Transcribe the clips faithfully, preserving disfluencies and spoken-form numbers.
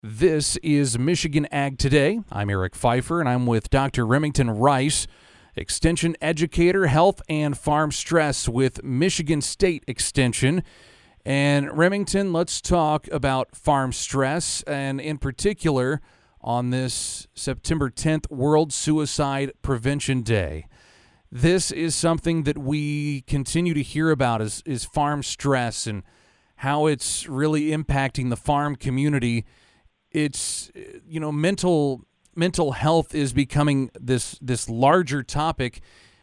This is Michigan Ag Today. I'm Eric Pfeiffer, and I'm with Doctor Remington Rice, Extension Educator, Health and Farm Stress with Michigan State Extension. And Remington, let's talk about farm stress, and in particular on this September tenth World Suicide Prevention Day. This is something that we continue to hear about is, is farm stress and how it's really impacting the farm community. It's, you know, mental mental health is becoming this this larger topic,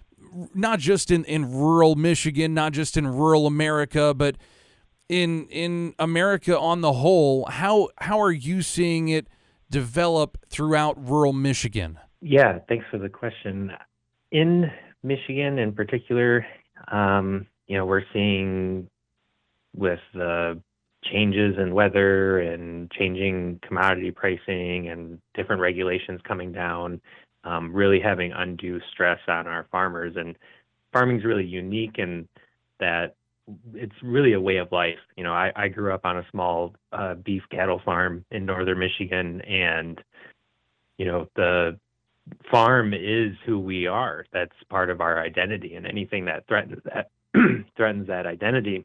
not just in, in rural Michigan, not just in rural America, but in in America on the whole. How how are you seeing it develop throughout rural Michigan? Yeah, thanks for the question. In Michigan in particular, um, you know, we're seeing with the changes in weather and changing commodity pricing and different regulations coming down, um, really having undue stress on our farmers. And farming is really unique in that it's really a way of life. You know, I, I grew up on a small uh, beef cattle farm in northern Michigan, and, you know, the farm is who we are. That's part of our identity, and anything that threatens that threatens that identity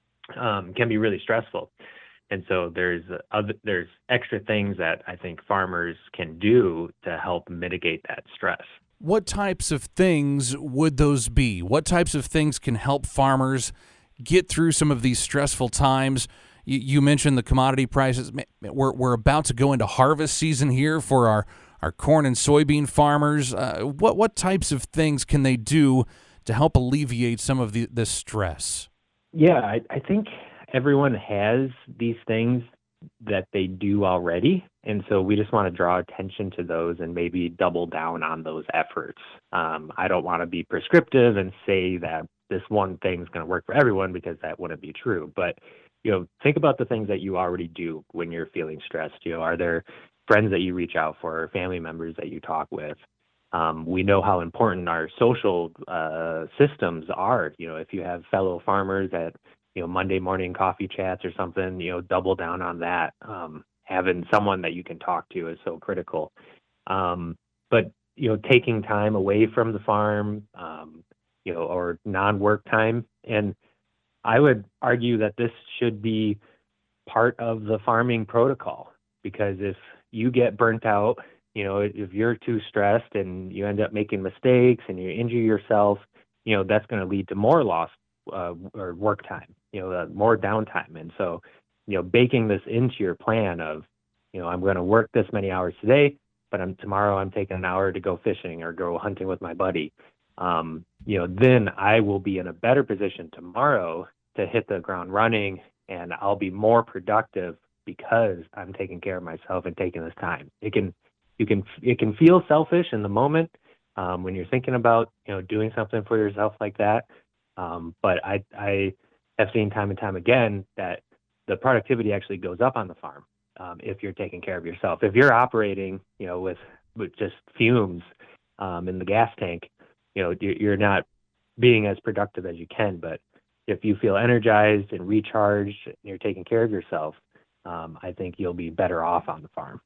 Um, can be really stressful. And so there's other, there's extra things that I think farmers can do to help mitigate that stress. What types of things would those be? What types of things can help farmers get through some of these stressful times? You, you mentioned the commodity prices. We're, we're about to go into harvest season here for our, our corn and soybean farmers. Uh, what, what types of things can they do to help alleviate some of the, this stress? Yeah, I, I think everyone has these things that they do already. And so we just want to draw attention to those and maybe double down on those efforts. Um, I don't want to be prescriptive and say that this one thing is going to work for everyone, because that wouldn't be true. But, you know, think about the things that you already do when you're feeling stressed. You know, are there friends that you reach out for, or family members that you talk with? Um, we know how important our social uh, systems are. You know, if you have fellow farmers at, you know, Monday morning coffee chats or something, you know, double down on that. Um, having someone that you can talk to is so critical. Um, but, you know, taking time away from the farm, um, you know, or non-work time. And I would argue that this should be part of the farming protocol, because if you get burnt out, you know, if you're too stressed and you end up making mistakes and you injure yourself, you know, that's going to lead to more lost uh, or work time, you know, uh, more downtime. And so, you know, baking this into your plan of, you know, I'm going to work this many hours today, but I'm tomorrow I'm taking an hour to go fishing or go hunting with my buddy. Um, you know, then I will be in a better position tomorrow to hit the ground running, and I'll be more productive because I'm taking care of myself and taking this time. It can You can it can feel selfish in the moment um, when you're thinking about, you know, doing something for yourself like that. Um, but I I have seen time and time again that the productivity actually goes up on the farm um, if you're taking care of yourself. If you're operating, you know, with with just fumes um, in the gas tank, you know, you- you're not being as productive as you can. But if you feel energized and recharged and you're taking care of yourself, um, I think you'll be better off on the farm.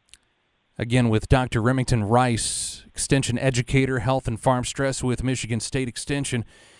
Again, with Doctor Remington Rice, Extension Educator, Health and Farm Stress with Michigan State Extension.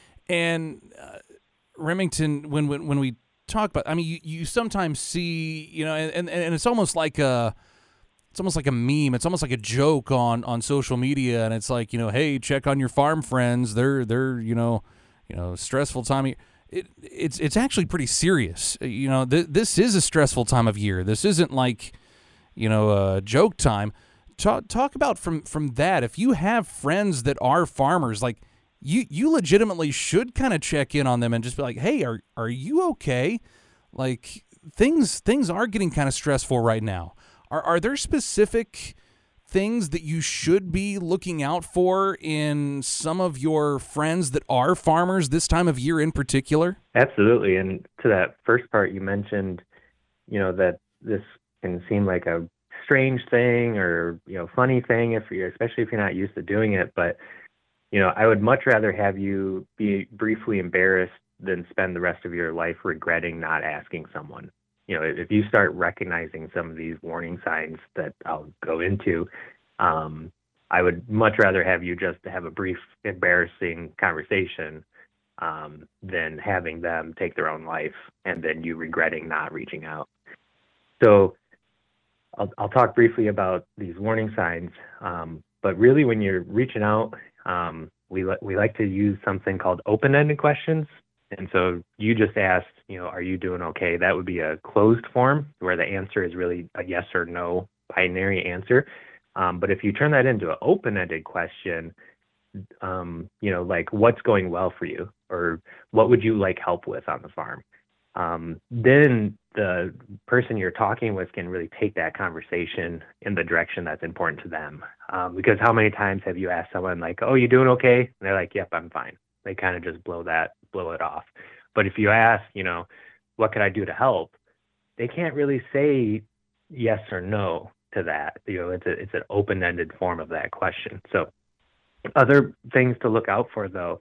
And uh, Remington, when, when when we talk about, I mean, you, you sometimes see, you know, and, and it's almost like a, it's almost like a meme. It's almost like a joke on, on social media, and it's like, you know, hey, check on your farm friends. They're they're you know, you know, stressful time. It it's it's actually pretty serious. You know, th- this is a stressful time of year. This isn't like, you know, uh, joke time. Talk, talk about from, from that. If you have friends that are farmers, like you, you legitimately should kind of check in on them and just be like, hey, are, are you okay? Like things, things are getting kind of stressful right now. Are, are there specific things that you should be looking out for in some of your friends that are farmers this time of year in particular? Absolutely. And to that first part, you mentioned, you know, that this can seem like a strange thing or, you know, funny thing if you're, especially if you're not used to doing it. But, you know, I would much rather have you be briefly embarrassed than spend the rest of your life regretting not asking someone. you know, if you start recognizing some of these warning signs that I'll go into, um, I would much rather have you just have a brief, embarrassing conversation um, than having them take their own life and then you regretting not reaching out. So I'll, I'll talk briefly about these warning signs, um, but really when you're reaching out, um, we, li- we like to use something called open-ended questions. And so you just asked, you know, are you doing okay? That would be a closed form where the answer is really a yes or no binary answer. Um, but if you turn that into an open-ended question, um, you know, like what's going well for you, or what would you like help with on the farm? Um, then the person you're talking with can really take that conversation in the direction that's important to them. Um, because how many times have you asked someone like, "Oh, you doing okay?" And they're like, "Yep, I'm fine." They kind of just blow that, blow it off. But if you ask, you know, "What could I do to help?" They can't really say yes or no to that. You know, it's a, it's an open-ended form of that question. So other things to look out for, though,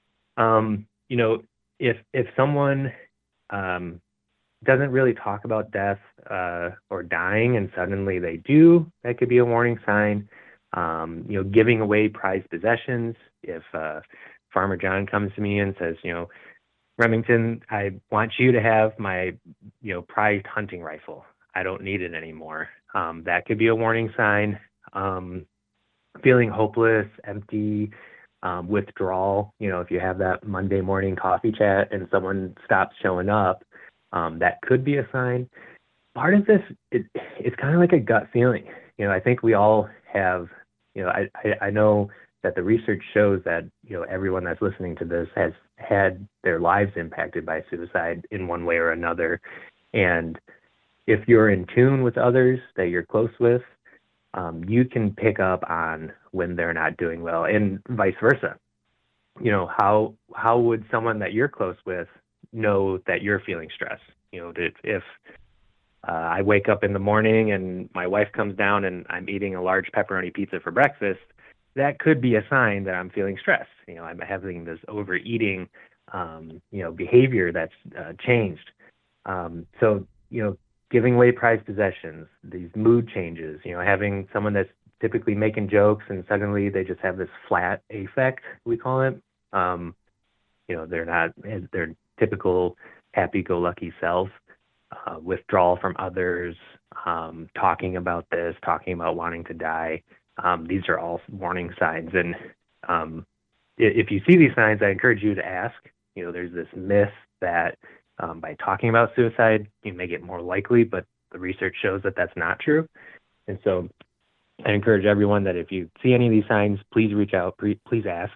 um, you know, if if someone um, doesn't really talk about death uh, or dying, and suddenly they do, that could be a warning sign. Um, you know, giving away prized possessions. If uh, Farmer John comes to me and says, you know, Remington, I want you to have my, you know, prized hunting rifle. I don't need it anymore. Um, that could be a warning sign. Um, feeling hopeless, empty, um, withdrawal. You know, if you have that Monday morning coffee chat and someone stops showing up, um, that could be a sign. Part of this, it, it's kind of like a gut feeling. You know, I think we all have, you know, I, I, I know that the research shows that, you know, everyone that's listening to this has had their lives impacted by suicide in one way or another. And if you're in tune with others that you're close with, um, you can pick up on when they're not doing well, and vice versa. You know, how how would someone that you're close with know that you're feeling stressed? You know, if, if uh, I wake up in the morning and my wife comes down and I'm eating a large pepperoni pizza for breakfast, that could be a sign that I'm feeling stressed. You know, I'm having this overeating, um, you know, behavior that's uh, changed. Um, so, you know, giving away prized possessions, these mood changes, you know, having someone that's typically making jokes and suddenly they just have this flat affect, we call it. Um, you know, they're not their typical happy-go-lucky self. Uh, withdrawal from others, um, talking about this, talking about wanting to die. Um, these are all warning signs. And um, if you see these signs, I encourage you to ask. You know, there's this myth that um, by talking about suicide, you make it more likely, but the research shows that that's not true. And so I encourage everyone that if you see any of these signs, please reach out, please ask.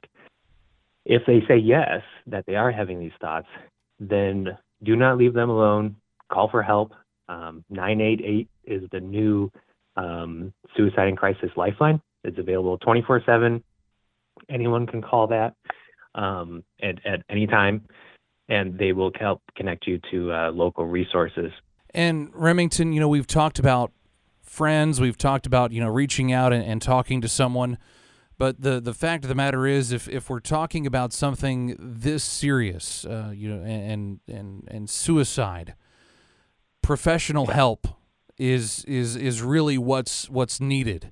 If they say yes, that they are having these thoughts, then do not leave them alone. Call for help. Um, nine eight eight is the new um, suicide and crisis lifeline. It's available twenty-four seven. Anyone can call that um, at, at any time, and they will help connect you to uh, local resources. And Remington, you know, we've talked about friends, we've talked about, you know, reaching out and, and talking to someone. But the, the fact of the matter is, if, if we're talking about something this serious, uh, you know, and and and suicide, professional help is is is really what's what's needed.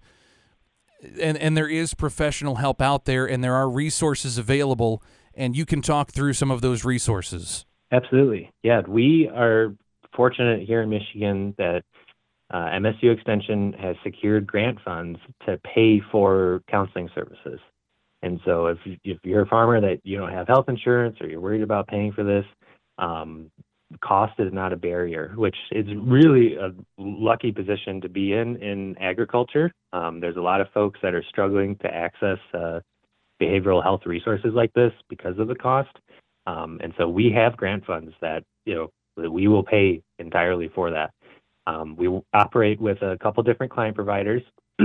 And and there is professional help out there, and there are resources available, and you can talk through some of those resources. Absolutely, yeah. We are fortunate here in Michigan that Uh, M S U Extension has secured grant funds to pay for counseling services. And so if, if you're a farmer that you don't have health insurance or you're worried about paying for this, um, cost is not a barrier, which is really a lucky position to be in in agriculture. Um, there's a lot of folks that are struggling to access uh, behavioral health resources like this because of the cost. Um, and so we have grant funds that, you know, that we will pay entirely for that. Um, we operate with a couple different client providers.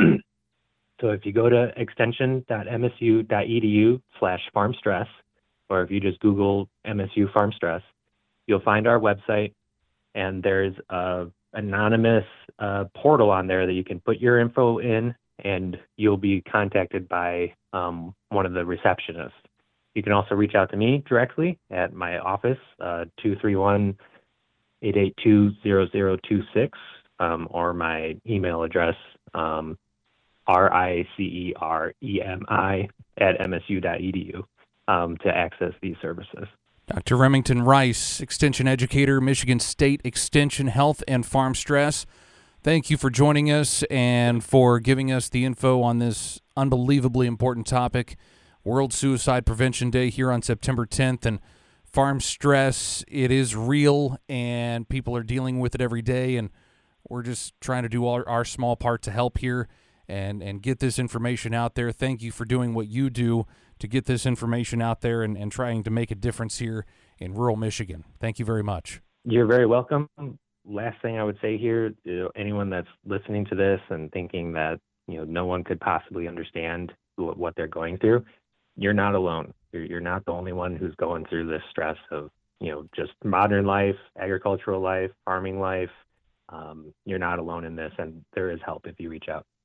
So if you go to extension.msu.edu slash farm stress, or if you just Google M S U farm stress, you'll find our website, and there's a anonymous uh, portal on there that you can put your info in, and you'll be contacted by um, one of the receptionists. You can also reach out to me directly at my office, uh, two three one eight eight two, zero zero two six, um, or my email address, um, R I C E R E M I at M S U dot E D U, um, to access these services. Doctor Remington Rice, Extension Educator, Michigan State Extension Health and Farm Stress. Thank you for joining us and for giving us the info on this unbelievably important topic. World Suicide Prevention Day here on September tenth, and farm stress, it is real, and people are dealing with it every day, and we're just trying to do our, our small part to help here and, and get this information out there. Thank you for doing what you do to get this information out there and, and trying to make a difference here in rural Michigan. Thank you very much. You're very welcome. Last thing I would say here, you know, anyone that's listening to this and thinking that, you know, no one could possibly understand what, what they're going through, you're not alone. You're, you're not the only one who's going through this stress of, you know, just modern life, agricultural life, farming life. Um, you're not alone in this, and there is help if you reach out.